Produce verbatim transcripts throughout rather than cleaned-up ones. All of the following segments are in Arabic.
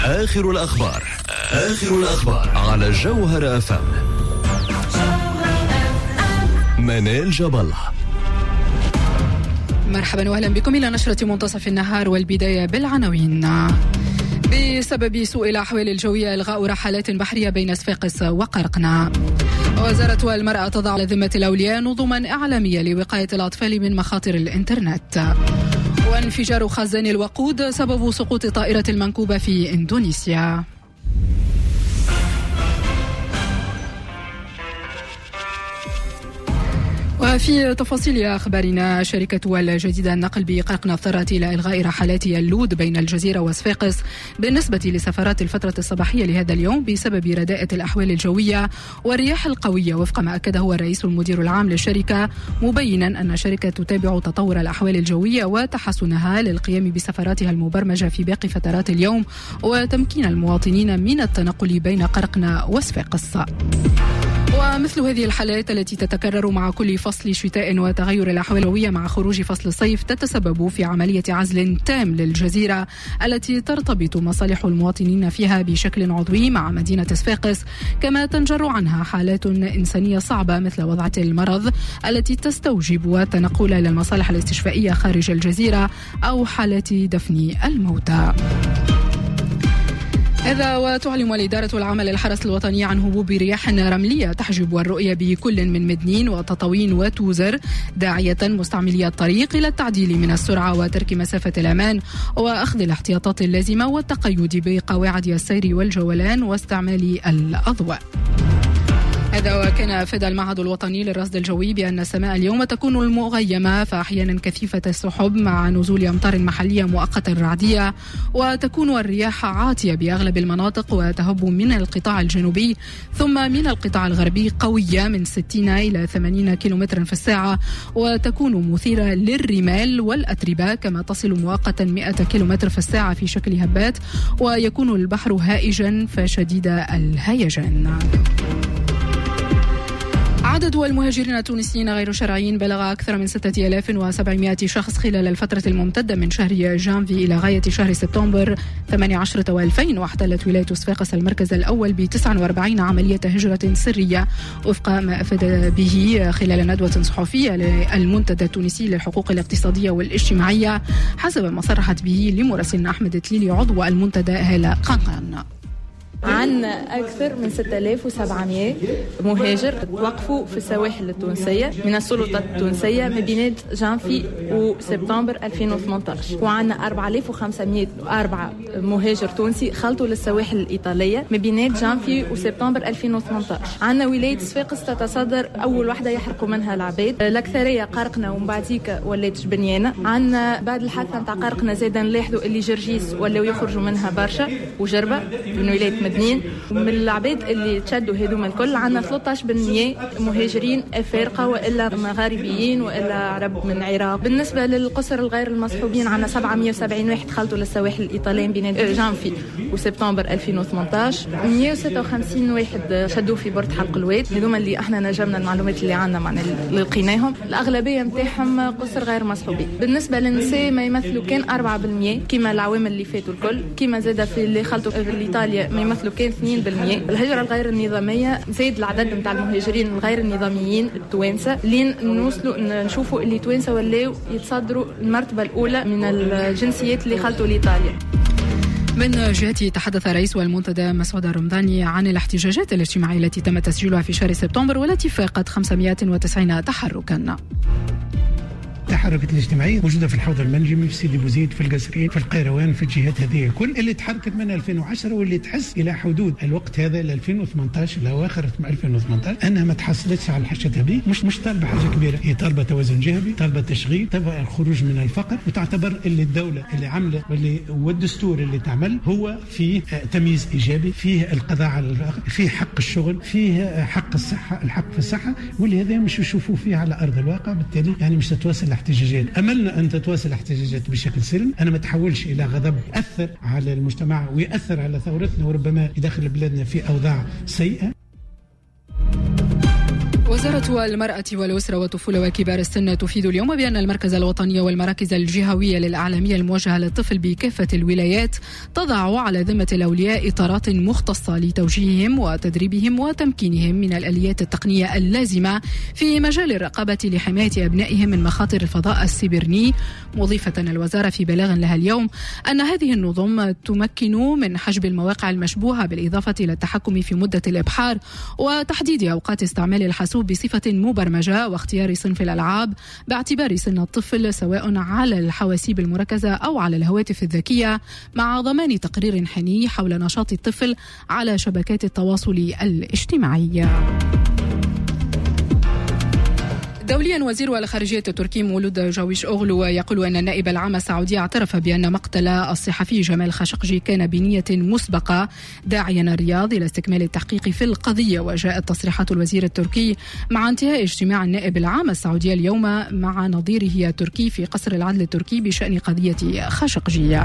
آخر الأخبار آخر الأخبار على جوهر أف أم. منال جبل. مرحبا وأهلا بكم إلى نشرة منتصف النهار، والبداية بالعناوين. بسبب سوء الأحوال الجوية إلغاء رحلات بحرية بين صفاقس وقرقنة. وزارة المرأة تضع على ذمة الأولياء نظما إعلامية لوقاية الأطفال من مخاطر الإنترنت. وانفجار خزان الوقود سبب سقوط طائرة المنكوبة في إندونيسيا. وفي تفاصيل أخبارنا، شركة الجديدة النقل بقرقنة اضطرت إلى إلغاء رحلات اللود بين الجزيرة وصفاقس بالنسبة لسفرات الفترة الصباحية لهذا اليوم بسبب رداءة الأحوال الجوية والرياح القوية، وفق ما أكده الرئيس المدير العام للشركة، مبينا أن الشركة تتابع تطور الأحوال الجوية وتحسنها للقيام بسفراتها المبرمجة في باقي فترات اليوم وتمكين المواطنين من التنقل بين قرقنة وصفاقس. ومثل هذه الحالات التي تتكرر مع كل فصل شتاء وتغير الأحوال الجوية مع خروج فصل الصيف تتسبب في عملية عزل تام للجزيرة التي ترتبط مصالح المواطنين فيها بشكل عضوي مع مدينة صفاقس، كما تنجر عنها حالات إنسانية صعبة مثل وضعة المرض التي تستوجب التنقل إلى المصالح الاستشفائية خارج الجزيرة أو حالات دفن الموتى. هذا وتعلم الإدارة العامة للحرس الوطني عن هبوب رياح رملية تحجب الرؤية بكل من مدنين وتطاوين وتوزر، داعية مستعملي الطريق إلى التعديل من السرعة وترك مسافة الأمان وأخذ الاحتياطات اللازمة والتقيد بقواعد السير والجولان واستعمال الأضواء. هذا وكان أفاد المعهد الوطني للرصد الجوي بأن السماء اليوم تكون المغيمة، فأحيانا كثيفة السحب مع نزول أمطار محلية مؤقتة رعدية، وتكون الرياح عاتية بأغلب المناطق وتهب من القطاع الجنوبي ثم من القطاع الغربي قوية من ستين إلى ثمانين كيلومترا في الساعة، وتكون مثيرة للرمال والأتربة، كما تصل مؤقتا مئة كيلومتر في الساعة في شكل هبات، ويكون البحر هائجا فشديد الهيجان. عدد المهاجرين التونسيين غير شرعيين بلغ أكثر من ستة آلاف وسبعمائة شخص خلال الفترة الممتدة من شهر جانفي إلى غاية شهر سبتمبر ثمانية عشر وألفين، واحتلت ولاية صفاقس المركز الأول ب تسعة وأربعين عملية هجرة سرية، وفق ما أفاد به خلال ندوة صحفية للمنتدى التونسي للحقوق الاقتصادية والاجتماعية، حسب ما صرحت به لمراسلنا أحمد تليلي عضو المنتدى هالة قنقان. عنا أكثر من ستة آلاف وسبعمائة مهاجر وقفوا في السواحل التونسية من السلطات التونسية ما بين جانفي وسبتمبر ألفين وثمانية عشر، وعنا أربعة آلاف وخمسمائة وأربعة مهاجر تونسي خلطوا للسواحل الإيطالية ما بين جانفي وسبتمبر ألفين وثمانية عشر. عنا ولاية صفاقس تتصدر أول واحدة يحرقوا منها العباد، الأكثرية قرقنة ومن بعديك ولات جبنيانة. عنا بعد الحادثة نتاع قرقنة زادا نلاحظوا اللي جرجيس ولاو يخرجوا منها برشا وجربة من ولاية مدنين. ومن العباد اللي تشدوا هذوما الكل عنا ثلاثة عشر بالمئة مهاجرين أفارقة وإلا مغاربيين وإلا عرب من العراق. بالنسبة للقصر الغير المصحوبين عنا سبعمائة وسبعين واحد خلطوا للسواحل الإيطالية بين جانفي وسبتمبر ألفين وثمانية عشر. مئة وستة وخمسين واحد شدوا في بورت حلق الواد، هذوما اللي احنا نجمنا المعلومات اللي عنا معنا اللي لقيناهم، الأغلبية متاعهم قصر غير مصحوبين. بالنسبة للنساء ما يمثلوا كان أربعة بالمئة كما العوامل اللي فاتوا الكل، كما زاد في اللي خلطوا في إيطاليا ما يمثلوا كان اثنين بالمئة. الهجرة الغير النظامية زاد العدد نتاع المهاجرين الغير النظاميين التوانسة، لين نوصلوا نشوفوا اللي توانسة ولاو يتصدروا المرتبة الأولى من الجنسيات اللي خلطوا لإيطاليا. من جهته تحدث رئيس المنتدى مسعود الرمضاني عن الاحتجاجات الاجتماعية التي تم تسجيلها في شهر سبتمبر والتي فاقت خمسمائة وتسعين تحركا. التحركات الاجتماعيه موجوده في الحوض المنجمي، في سيدي بوزيد، في القصرين، في القيروان، في الجهات هذه كل اللي تحركت من ألفين وعشرة واللي تحس الى حدود الوقت هذا ل ألفين وثمانية عشر لاواخر ألفين وثمانية عشر انها ما تحصلتش على الحشة هذه. مش مش طالبه حاجه كبيره، هي طالبه توازن جهوي، طالبه تشغيل، طالبه الخروج من الفقر، وتعتبر اللي الدوله اللي عملت واللي والدستور اللي تعمل هو فيه تمييز ايجابي، فيه القضاء على الفقر، فيه حق الشغل، فيه حق الصحه، الحق في الصحه، واللي هذا مش يشوفوا فيه على ارض الواقع. بالتالي يعني مش تتواصل الاحتجاجات. أملنا أن تتواصل الاحتجاجات بشكل سلمي، أنا ما تحولش إلى غضب يأثر على المجتمع ويأثر على ثورتنا وربما يدخل بلادنا في أوضاع سيئة. وزارة المرأة والأسرة والطفولة وكبار السن تفيد اليوم بأن المركز الوطني والمراكز الجهوية للإعلامية الموجهة للطفل بكافة الولايات تضع على ذمة الأولياء إطارات مختصة لتوجيههم وتدريبهم وتمكينهم من الآليات التقنية اللازمة في مجال الرقابة لحماية أبنائهم من مخاطر الفضاء السيبراني، مضيفة الوزارة في بلاغ لها اليوم أن هذه النظم تمكن من حجب المواقع المشبوهة بالإضافة إلى التحكم في مدة الإبحار وتحديد أوقات استعمال الحاسوب بصفة مبرمجة واختيار صنف الألعاب باعتبار سن الطفل سواء على الحواسيب المركزة أو على الهواتف الذكية، مع ضمان تقرير حني حول نشاط الطفل على شبكات التواصل الاجتماعي. دوليا، وزير الخارجية التركي مولود جاويش أوغلو يقول أن النائب العام السعودي اعترف بأن مقتل الصحفي جمال خاشقجي كان بنية مسبقة، داعيا الرياض إلى استكمال التحقيق في القضية. وجاءت تصريحات الوزير التركي مع انتهاء اجتماع النائب العام السعودي اليوم مع نظيره التركي في قصر العدل التركي بشأن قضية خاشقجي.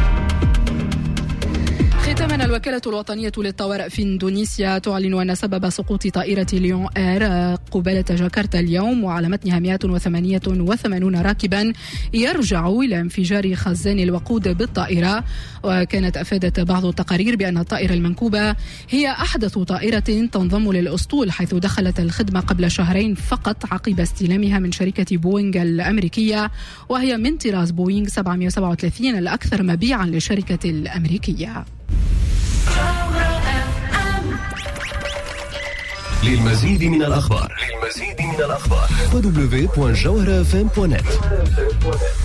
ختاما، الوكالة الوطنية للطوارئ في إندونيسيا تعلن أن سبب سقوط طائرة ليون إير قبالة جاكرتا اليوم وعلى متنها مئة وثمانية وثمانين راكبا يرجع إلى انفجار خزان الوقود بالطائرة. وكانت أفادت بعض التقارير بأن الطائرة المنكوبة هي أحدث طائرة تنضم للأسطول، حيث دخلت الخدمة قبل شهرين فقط عقب استلامها من شركة بوينغ الأمريكية، وهي من طراز بوينغ سبعمئة وسبعة وثلاثين الأكثر مبيعا للشركة الأمريكية. للمزيد من الأخبار للمزيد من الأخبار دبليو دبليو دبليو دوت جوهرة إف إم دوت نت.